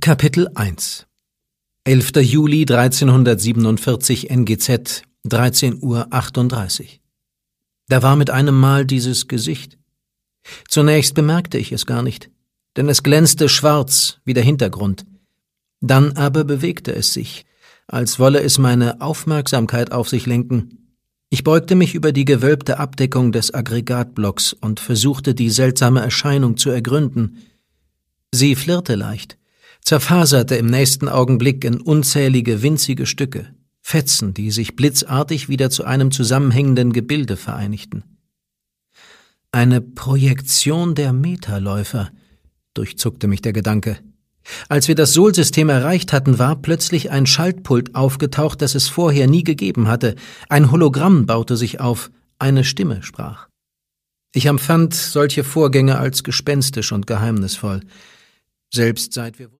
Kapitel 1 11. Juli 1347 NGZ 13:38 Uhr. Da war mit einem Mal dieses Gesicht. Zunächst bemerkte ich es gar nicht, denn es glänzte schwarz wie der Hintergrund. Dann aber bewegte es sich, als wolle es meine Aufmerksamkeit auf sich lenken. Ich beugte mich über die gewölbte Abdeckung des Aggregatblocks und versuchte, die seltsame Erscheinung zu ergründen. Sie flirrte leicht, zerfaserte im nächsten Augenblick in unzählige winzige Stücke, Fetzen, die sich blitzartig wieder zu einem zusammenhängenden Gebilde vereinigten. Eine Projektion der Metaläufer, durchzuckte mich der Gedanke. Als wir das Sol-System erreicht hatten, war plötzlich ein Schaltpult aufgetaucht, das es vorher nie gegeben hatte. Ein Hologramm baute sich auf, eine Stimme sprach. Ich empfand solche Vorgänge als gespenstisch und geheimnisvoll. Selbst seit wir